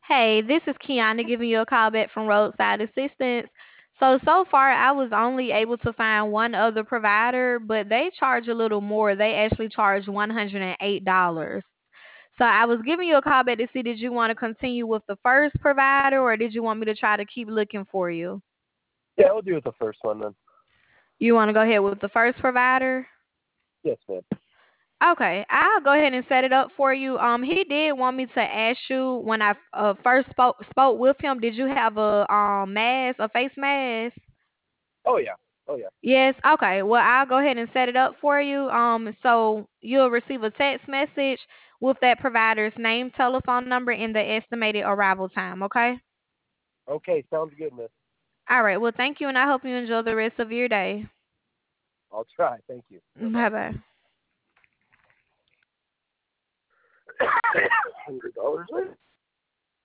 Hey, this is Kiana giving you a call back from Roadside Assistance. So far, I was only able to find one other provider, but they charge a little more. They actually charge $108. So I was giving you a call back to see, did you want to continue with the first provider or did you want me to try to keep looking for you? Yeah, we'll do with the first one then. You want to go ahead with the first provider? Yes, ma'am. Okay, I'll go ahead and set it up for you. He did want me to ask you when I first spoke with him. Did you have a mask, a face mask? Oh yeah. Oh yeah. Yes. Okay. Well, I'll go ahead and set it up for you. So you'll receive a text message with that provider's name, telephone number, and the estimated arrival time. Okay. Okay, sounds good, miss. All right. Well, thank you, and I hope you enjoy the rest of your day. I'll try. Thank you. Bye bye. Bye bye. $100.